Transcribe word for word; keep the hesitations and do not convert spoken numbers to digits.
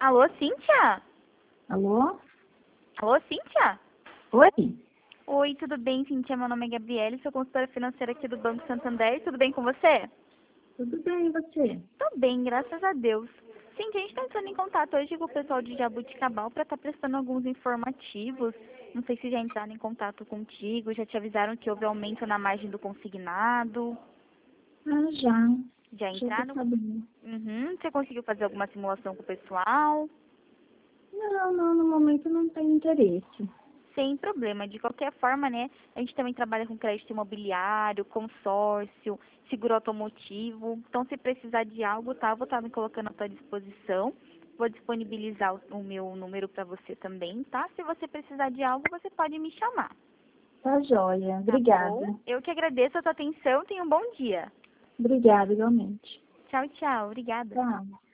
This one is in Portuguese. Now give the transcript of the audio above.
Alô, Cíntia? Alô? Alô, Cíntia? Oi? Oi, tudo bem, Cíntia? Meu nome é Gabriele, sou consultora financeira aqui do Banco Santander. Tudo bem com você? Tudo bem, e você? Tô bem, graças a Deus. Cíntia, a gente tá entrando em contato hoje com o pessoal de Jabuticabal para estar prestando alguns informativos. Não sei se já entraram em contato contigo, já te avisaram que houve aumento na margem do consignado. Ah, já. Já Já tô entraram? sabendo. Uhum. Você conseguiu fazer alguma simulação com o pessoal? Não, não, no momento não tenho interesse. Sem problema. De qualquer forma, né? A gente também trabalha com crédito imobiliário, consórcio, seguro automotivo. Então, se precisar de algo, tá? Eu vou estar me colocando à tua disposição. Vou disponibilizar o, o meu número para você também, tá? Se você precisar de algo, você pode me chamar, Tá joia. tá Obrigada. bom? Eu que agradeço a tua atenção. Tenha um bom dia. Obrigada, igualmente. Tchau, tchau. Obrigada. Tchau.